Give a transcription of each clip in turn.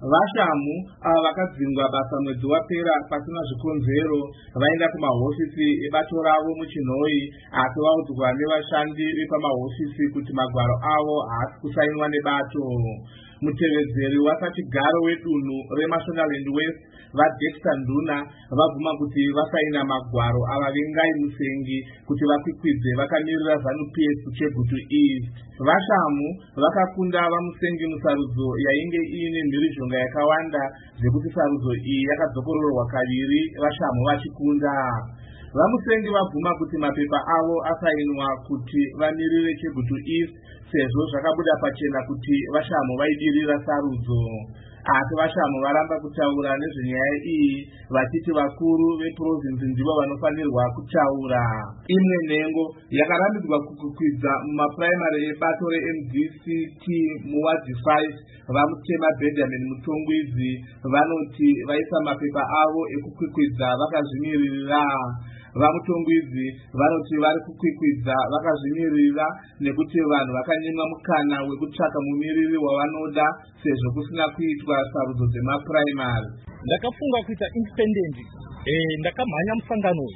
Vashamu ava vakadzingwa basa mwedzi wapera pasina zvikonzero vaenda kumahofisi ebato ravo muChinhoi, asi vaudzwa nevashandi vepamahofisi kuti magwaro avo haasi kusainwa nebato. Mutevedzeri wasachigaro wedunhu reMashonaland West vaDexter Nduna vabvuma kuti vasaina magwaro ava vengai Musengi kuti vakwikwidze vakamirira ZANU-PF kuChegutu East. Vashamu vakakunda vaMusengi musarudzo yainge iine mhirizhonga yakawanda zvekuti sarudzo iyi yakadzokororwa kaviri Vashamu vachikunda. VaMusengi vabvuma kuti mapepa avo asainwa kuti vamirire Chegutu East sezvo zvakabuda pachena kuti Vashamu vaidirira sarudzo. Asi Vashamu varamba kutaura nezvenyaya iyi vachiti vakuru veprovinzi ndivo vanofanirwa kutaura. Imwe nhengo yakarambidzwa kukwidza mumapuraimari ebato reMDCT muwadhi 5 vaMutema Benjamin Mutongwizi vanoti vaisa mapepa avo ekukwikwidza vakazvimirira. VaMutongwizi vanoti vari kukwikwidza vakazvimirira nekuti vanhu vakanyimwa mukana wekutsvaka mumiriri wavanoda sezvo kusina kuitwa sarudzo dzemapuraimari. Ndakafunga kuita independent ndakamhanya musangano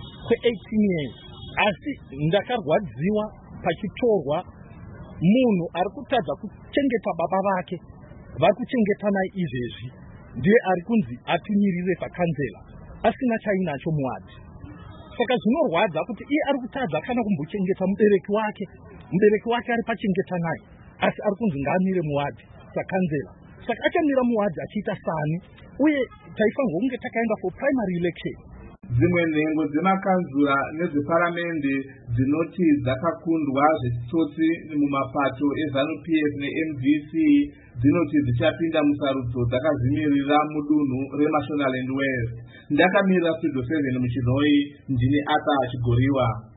kwe18 years asi ndakarwadziwa pachitorwa munhu ari kutadza kuchengeta baba vake vari kuchengeta naye izvezvi ndiye ari kunzi atimirire pakanzela asina chainacho muwadhi. Saka zvinorwadza kuti iye ari kutadza kana kumbochengeta mubereki wake ari pachengeta naye asi ari kunzi ngaamire muwadhi sakanzela. Saka achamira muwadhi achiita sani uye taifanirwa kunge takaenda for primary election. Dzimwe nhengo dzemakanzura nedzeparamende dzinoti dzakakundwa zvechitsotsi mumapato eZANU-PF neMDC dzinoti dzichapinda musarudzo dzakazvimirira mudunhu reMashonaland West. Ndakamirira Studio 7 muChinhoi, ndini Arthur Chigoriwa.